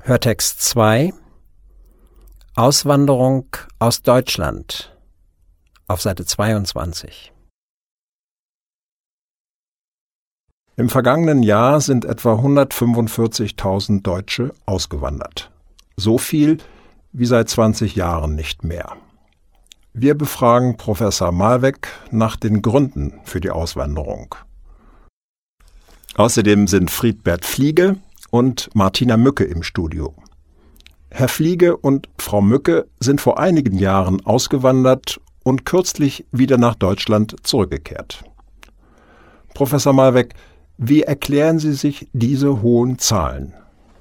Hörtext 2 Auswanderung aus Deutschland auf Seite 22. Im vergangenen Jahr sind etwa 145.000 Deutsche ausgewandert. So viel wie seit 20 Jahren nicht mehr. Wir befragen Professor Malweck nach den Gründen für die Auswanderung. Außerdem sind Friedbert Fliege und Martina Mücke im Studio. Herr Fliege und Frau Mücke sind vor einigen Jahren ausgewandert und kürzlich wieder nach Deutschland zurückgekehrt. Professor Malweck, wie erklären Sie sich diese hohen Zahlen?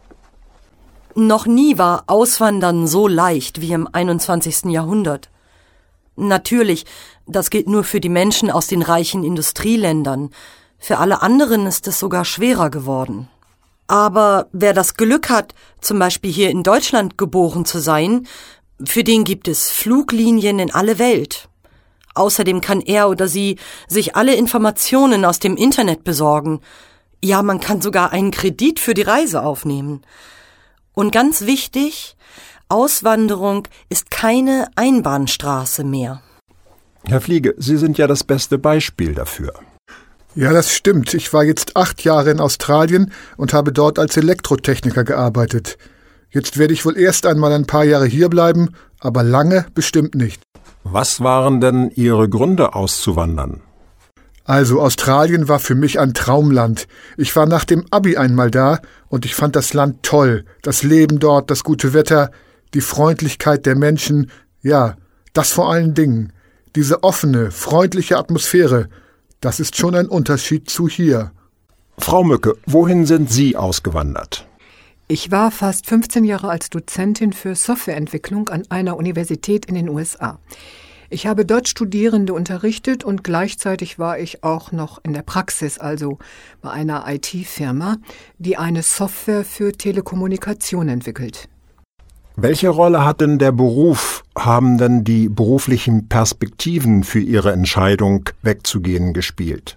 Noch nie war Auswandern so leicht wie im 21. Jahrhundert. Natürlich, das gilt nur für die Menschen aus den reichen Industrieländern. Für alle anderen ist es sogar schwerer geworden. Aber wer das Glück hat, zum Beispiel hier in Deutschland geboren zu sein, für den gibt es Fluglinien in alle Welt. Außerdem kann er oder sie sich alle Informationen aus dem Internet besorgen. Ja, man kann sogar einen Kredit für die Reise aufnehmen. Und ganz wichtig, Auswanderung ist keine Einbahnstraße mehr. Herr Fliege, Sie sind ja das beste Beispiel dafür. Ja, das stimmt. Ich war jetzt 8 Jahre in Australien und habe dort als Elektrotechniker gearbeitet. Jetzt werde ich wohl erst einmal ein paar Jahre hier bleiben, aber lange bestimmt nicht. Was waren denn Ihre Gründe, auszuwandern? Also, Australien war für mich ein Traumland. Ich war nach dem Abi einmal da und ich fand das Land toll. Das Leben dort, das gute Wetter, die Freundlichkeit der Menschen, ja, das vor allen Dingen. Diese offene, freundliche Atmosphäre, das ist schon ein Unterschied zu hier. Frau Mücke, wohin sind Sie ausgewandert? Ich war fast 15 Jahre als Dozentin für Softwareentwicklung an einer Universität in den USA. Ich habe dort Studierende unterrichtet und gleichzeitig war ich auch noch in der Praxis, also bei einer IT-Firma, die eine Software für Telekommunikation entwickelt. Welche Rolle hat denn der Beruf, haben denn die beruflichen Perspektiven für Ihre Entscheidung, wegzugehen, gespielt?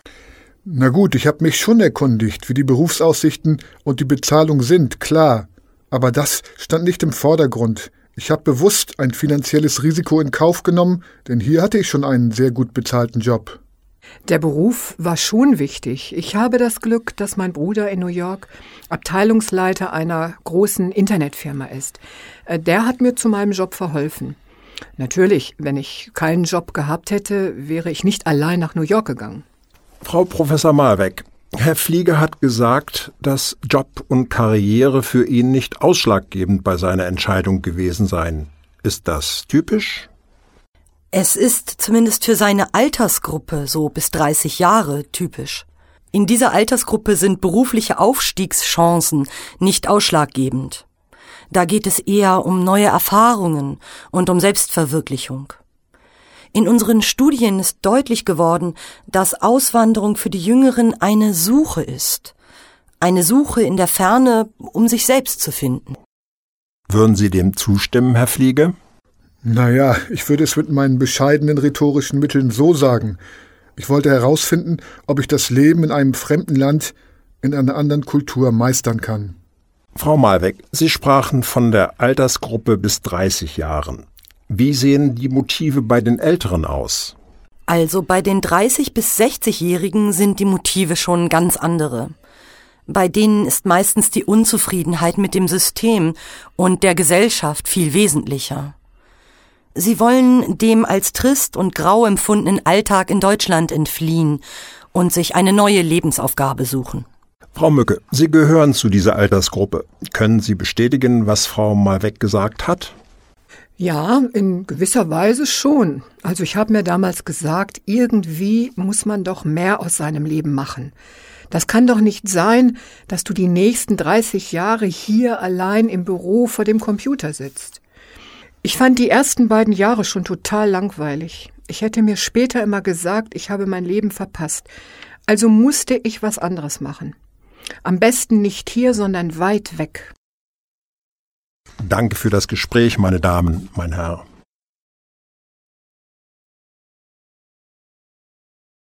Na gut, ich habe mich schon erkundigt, wie die Berufsaussichten und die Bezahlung sind, klar. Aber das stand nicht im Vordergrund. Ich habe bewusst ein finanzielles Risiko in Kauf genommen, denn hier hatte ich schon einen sehr gut bezahlten Job. Der Beruf war schon wichtig. Ich habe das Glück, dass mein Bruder in New York Abteilungsleiter einer großen Internetfirma ist. Der hat mir zu meinem Job verholfen. Natürlich, wenn ich keinen Job gehabt hätte, wäre ich nicht allein nach New York gegangen. Frau Professor Malweck, Herr Fliege hat gesagt, dass Job und Karriere für ihn nicht ausschlaggebend bei seiner Entscheidung gewesen seien. Ist das typisch? Es ist zumindest für seine Altersgruppe, so bis 30 Jahre, typisch. In dieser Altersgruppe sind berufliche Aufstiegschancen nicht ausschlaggebend. Da geht es eher um neue Erfahrungen und um Selbstverwirklichung. In unseren Studien ist deutlich geworden, dass Auswanderung für die Jüngeren eine Suche ist. Eine Suche in der Ferne, um sich selbst zu finden. Würden Sie dem zustimmen, Herr Fliege? Naja, ich würde es mit meinen bescheidenen rhetorischen Mitteln so sagen. Ich wollte herausfinden, ob ich das Leben in einem fremden Land, in einer anderen Kultur meistern kann. Frau Malweck, Sie sprachen von der Altersgruppe bis 30 Jahren. Wie sehen die Motive bei den Älteren aus? Also bei den 30- bis 60-Jährigen sind die Motive schon ganz andere. Bei denen ist meistens die Unzufriedenheit mit dem System und der Gesellschaft viel wesentlicher. Sie wollen dem als trist und grau empfundenen Alltag in Deutschland entfliehen und sich eine neue Lebensaufgabe suchen. Frau Mücke, Sie gehören zu dieser Altersgruppe. Können Sie bestätigen, was Frau Malweck gesagt hat? Ja, in gewisser Weise schon. Also ich habe mir damals gesagt, irgendwie muss man doch mehr aus seinem Leben machen. Das kann doch nicht sein, dass du die nächsten 30 Jahre hier allein im Büro vor dem Computer sitzt. Ich fand die ersten 2 Jahre schon total langweilig. Ich hätte mir später immer gesagt, ich habe mein Leben verpasst. Also musste ich was anderes machen. Am besten nicht hier, sondern weit weg. Danke für das Gespräch, meine Damen, mein Herr.